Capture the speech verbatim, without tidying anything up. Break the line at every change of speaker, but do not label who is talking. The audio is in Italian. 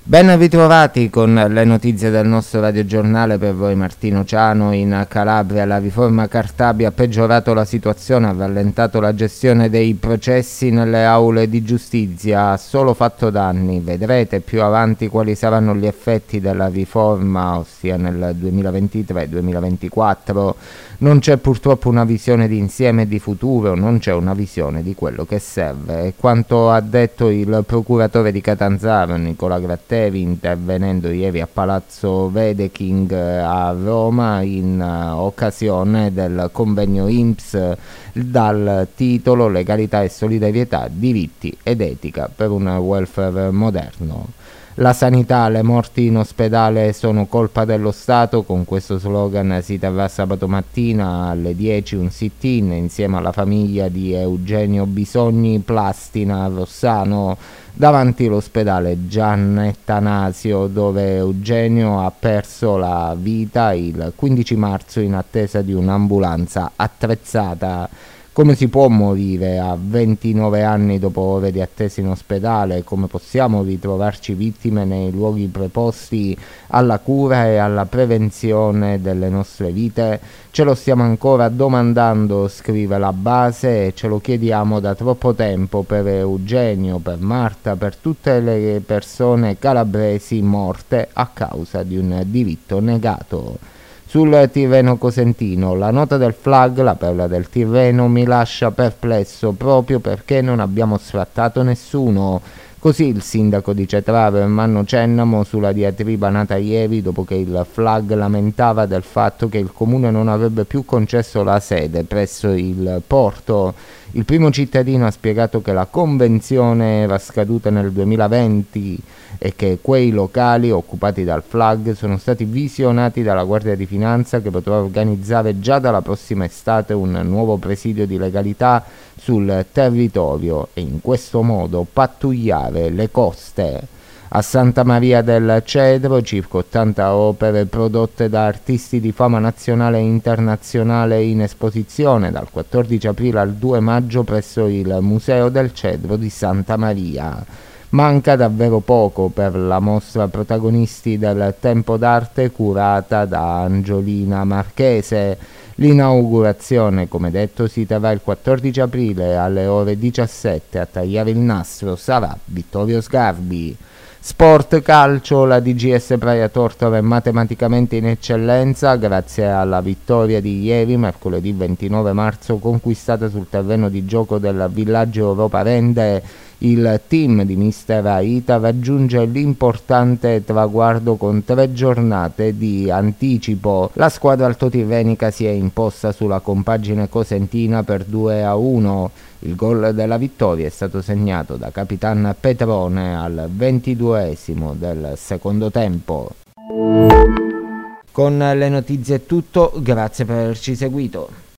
Ben ritrovati con le notizie del nostro radiogiornale. Per voi Martino Ciano. In Calabria la riforma Cartabia ha peggiorato la situazione, ha rallentato la gestione dei processi nelle aule di giustizia, ha solo fatto danni. Vedrete più avanti quali saranno gli effetti della riforma, ossia nel duemilaventitré duemilaventiquattro. Non c'è purtroppo una visione di insieme e di futuro, non c'è una visione di quello che serve. E quanto ha detto il procuratore di Catanzaro, Nicola Gratteri, intervenendo ieri a Palazzo Wedekind a Roma in uh, occasione del convegno I N P S dal titolo Legalità e solidarietà, diritti ed etica per un welfare moderno. La sanità, le morti in ospedale sono colpa dello Stato. Con questo slogan si terrà sabato mattina alle dieci un sit-in insieme alla famiglia di Eugenio Bisogni Plastina a Rossano, davanti all'ospedale Giannettanasio, dove Eugenio ha perso la vita il quindici marzo in attesa di un'ambulanza attrezzata. Come si può morire a ventinove anni dopo ore di attesa in ospedale? Come possiamo ritrovarci vittime nei luoghi preposti alla cura e alla prevenzione delle nostre vite? Ce lo stiamo ancora domandando, scrive la base, e ce lo chiediamo da troppo tempo per Eugenio, per Marta, per tutte le persone calabresi morte a causa di un diritto negato. Sul Tirreno Cosentino, la nota del F L A G, la perla del Tirreno, mi lascia perplesso proprio perché non abbiamo sfrattato nessuno. Così il sindaco di Cetraro, Ermanno Cennamo, sulla diatriba nata ieri dopo che il F L A G lamentava del fatto che il comune non avrebbe più concesso la sede presso il porto. Il primo cittadino ha spiegato che la convenzione era scaduta nel duemilaventi e che quei locali occupati dal F L A G sono stati visionati dalla Guardia di Finanza, che potrà organizzare già dalla prossima estate un nuovo presidio di legalità sul territorio e in questo modo pattugliare le coste. A Santa Maria del Cedro, circa ottanta opere prodotte da artisti di fama nazionale e internazionale in esposizione dal quattordici aprile al due maggio presso il Museo del Cedro di Santa Maria. Manca davvero poco per la mostra Protagonisti del Tempo d'Arte curata da Angiolina Marchese. L'inaugurazione, come detto, si terrà il quattordici aprile alle ore diciassette. A tagliare il nastro sarà Vittorio Sgarbi. Sport calcio, la D G S Praia Tortora è matematicamente in eccellenza grazie alla vittoria di ieri, mercoledì ventinove marzo, conquistata sul terreno di gioco del Villaggio Europa Rende. Il team di mister Aita raggiunge l'importante traguardo con tre giornate di anticipo. La squadra altotirrenica si è imposta sulla compagine cosentina per due a uno. Il gol della vittoria è stato segnato da Capitan Petrone al ventiduesimo del secondo tempo. Con le notizie è tutto, grazie per averci seguito.